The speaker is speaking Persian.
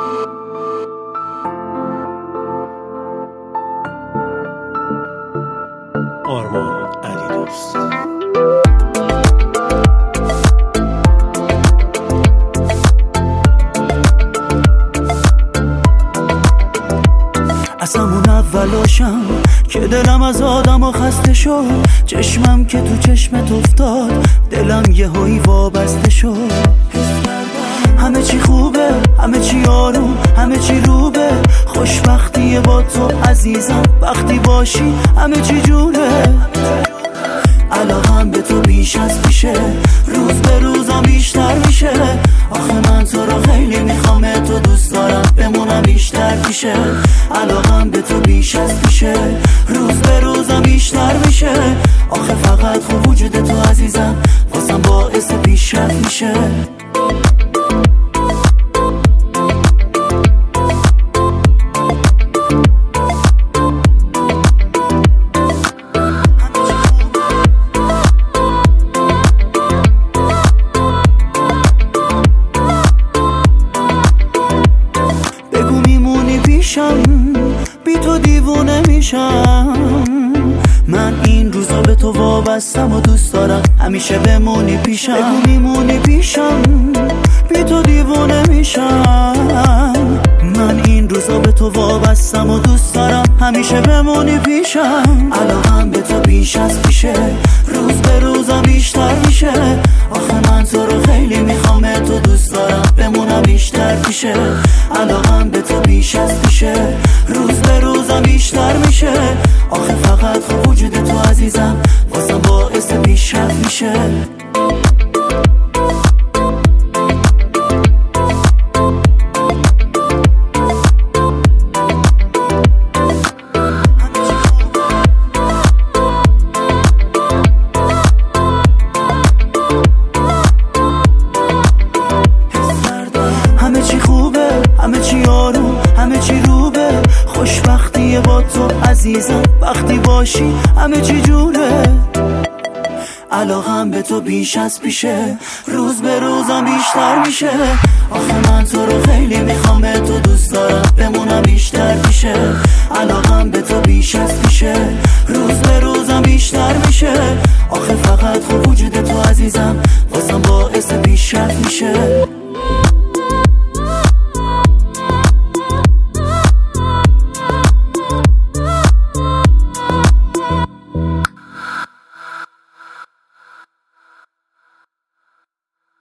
آرمان علیدوست. از همون اولاشم که دلم از آدم خسته شد، چشمم که تو چشمت افتاد دلم یهویی وابسته شد. همه چی خوبه، همه چی آروم، همه چی روبه، خوشبختیه با تو عزیزم، وقتی باشی همه چی جونه. علاقم به تو بیش از پیشه، روز به روزم بیشتر میشه. آخه من تو رو خیلی میخوام، تو دوست دارم بمونم بیشتر پیشه. علاقم به تو بیش از پیشه، روز به روزم بیشتر میشه. آخه فقط خوب وجود تو عزیزم واسم باعث پیشرفت میشه. بی تو دیوونه میشم، من این روزا به تو وابستم و دوست دارم همیشه بمونی پیشم. بگو میمونی پیشم، بی تو دیوونه میشم، من این روزا به تو وابستم و دوست دارم همیشه بمونی پیشم. علاقم به تو بیش از پیشه، روز به روزم بیشتر میشه. آخه من تو رو خیلی میخوام، تو دوست دارم بمونم بیشتر پیشه. علاقم به تو بیش از پیشه، روز به روزم بیشتر میشه. آخه فقط خوب وجود تو عزیزم واسم باعث پیشرفت میشه. همه چی خوبه، همه چی آروم، همه چی روبه، خوشبختیه با تو عزیزم، وقتی باشی همه چی جونه. علاقم به تو بیش از پیشه، روز به روزم بیشتر میشه. آخه من تو رو خیلی میخوام، تو دوست دارم بمونم بیشتر پیشه. علاقم به تو بیش از پیشه، روز به روزم بیشتر میشه. آخه فقط خوب وجود تو عزیزم واسم باعث پیشرفت میشه.